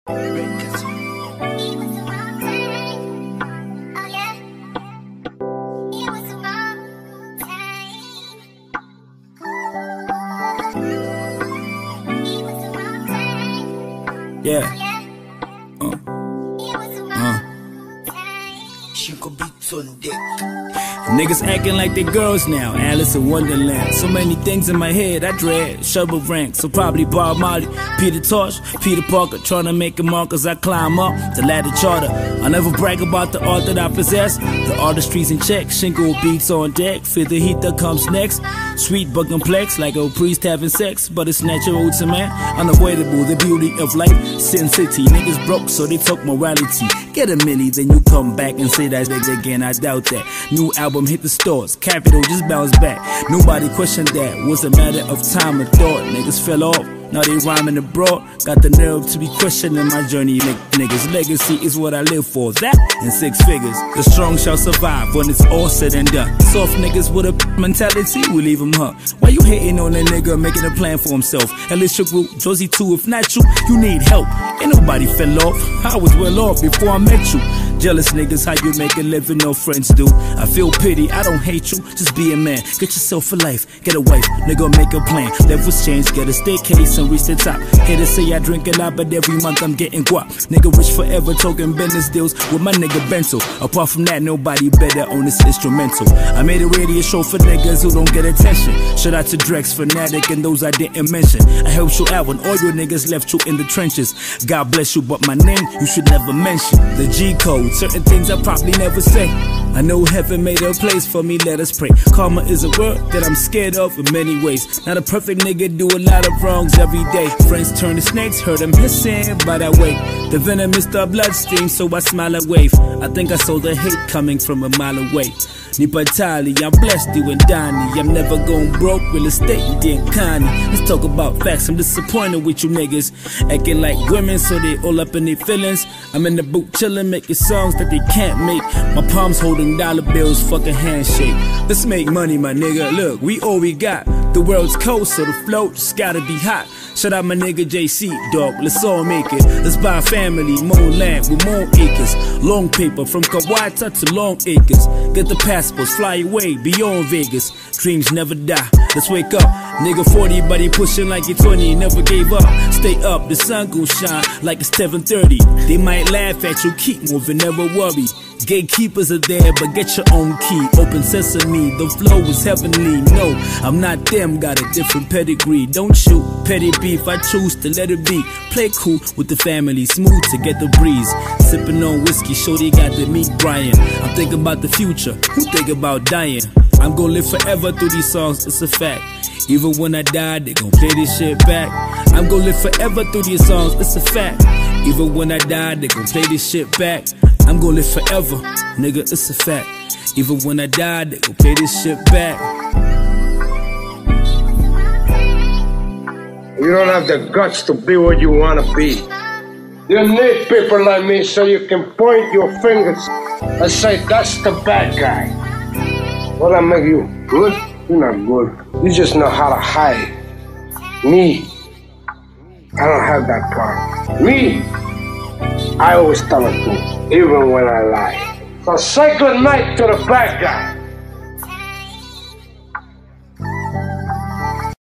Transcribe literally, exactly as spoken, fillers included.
Yeah. Uh. Uh. She could be Sunday. Niggas acting like they girls now, Alice in Wonderland. So many things in my head I dread. Shovel rank, so probably Bob Marley, Peter Tosh, Peter Parker, trying to make a mark as I climb up the ladder charter. I never brag about the art that I possess. The artistry's in check, shingle beats on deck. Feel the heat that comes next. Sweet but complex, like a priest having sex, but it's natural to man. Unavoidable, the beauty of life. Sin City, niggas broke, so they talk morality. Get a milli, then you come back and say that nigga again. I doubt that. New album hit the stores, Capital just bounced back. Nobody questioned that. Was a matter of time and thought. Niggas fell off. Now they rhyming abroad. Got the nerve to be questioning my journey. Niggas, legacy is what I live for. That in six figures. The strong shall survive when it's all said and done. Soft niggas with a mentality, we leave them huh. Why you hating on a nigga making a plan for himself? At least your group, Josie too. If not you, you need help. Ain't nobody fell off. I was well off before I met you. Jealous niggas, how you make a living, no friends do. I feel pity, I don't hate you, just be a man. Get yourself a life, get a wife, nigga make a plan. Levels change, get a staircase and reach the top. Haters say I drink a lot, but every month I'm getting guap. Nigga rich forever, talking business deals with my nigga Bento. Apart from that, nobody better on this instrumental. I made a radio show for niggas who don't get attention. Shout out to Drex, Fanatic, and those I didn't mention. I helped you out when all your niggas left you in the trenches. God bless you, but my name you should never mention. The G code. Certain things I probably never say. I know heaven made a place for me, let us pray. Karma is a word that I'm scared of in many ways. Not a perfect nigga, do a lot of wrongs every day. Friends turn to snakes, heard them hissing, but I wait. The venom is the bloodstream, so I smile and wave. I think I saw the hate coming from a mile away. Nipatali, I'm blessed you and Donnie. I'm never going broke, real estate and then Connie. Let's talk about facts, I'm disappointed with you niggas. Acting like women, so they all up in their feelings. I'm in the booth chillin', making songs that they can't make. My palms holding dollar bills, fucking handshake. Let's make money, my nigga, look, we all we got. The world's cold, so the float just gotta be hot. Shout out my nigga J C, dog, let's all make it. Let's buy a family, more land with more acres. Long paper from Kawata to Long Acres. Get the passports, fly away beyond Vegas. Dreams never die, let's wake up. Nigga forty, but he pushing like he twenty, never gave up. Stay up, the sun gon' shine like it's seven thirty. They might laugh at you, keep moving, never worry. Gatekeepers are there, but get your own key. Open sesame, the flow is heavenly. No, I'm not them, got a different pedigree. Don't shoot petty beef, I choose to let it be. Play cool with the family, smooth to get the breeze. Sipping on whiskey, shorty got the meat Brian. I'm thinking about the future, who think about dying? I'm gon' live forever through these songs, it's a fact. Even when I die, they gon' play this shit back. I'm gon' live forever through these songs, it's a fact. Even when I die, they gon' play this shit back. I'm gon' live forever, nigga, it's a fact. Even when I die, they gon' play this shit back. You don't have the guts to be what you wanna be. You need people like me so you can point your fingers and say, that's the bad guy. What I make you good? You're not good. You just know how to hide. Me, I don't have that part. Me, I always tell the truth, even when I lie. So say good night to the bad guy.